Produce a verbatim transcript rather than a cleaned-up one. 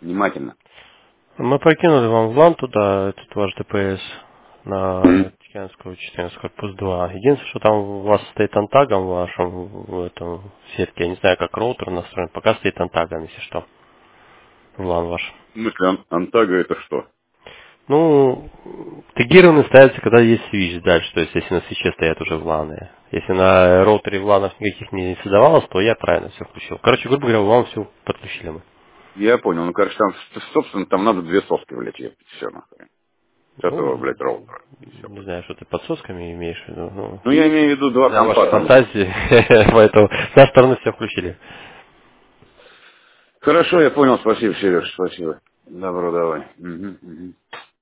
Внимательно. Мы прокинули вам в лан туда, этот ваш ДПС на М. Тихоокеанскую четырнадцать, корпус два. Единственное, что там у вас стоит антагом в вашем в этом сетке. Я не знаю, как роутер настроен. Пока стоит антагом, если что. В лан ваш. В смысле, ан- антага это что? Ну, тегированный ставится, когда есть свич дальше. То есть, если на свече стоят уже вланы. Если на роутере вланов никаких не создавалось, то я правильно все включил. Короче, грубо говоря, вам все подключили мы. Я понял. Ну, короче, там, с- собственно, там надо две соски влететь. Все, нахуй. С этого, Ну, блядь, роутера. И все. не знаю, что ты под сосками имеешь в виду. Ну, Ну, я имею в виду два знаю ваши компа там. фантазии, поэтому с нашей стороны все включили. Хорошо, я понял. Спасибо, Сереж, спасибо. Добро, давай. Мгм, мгм.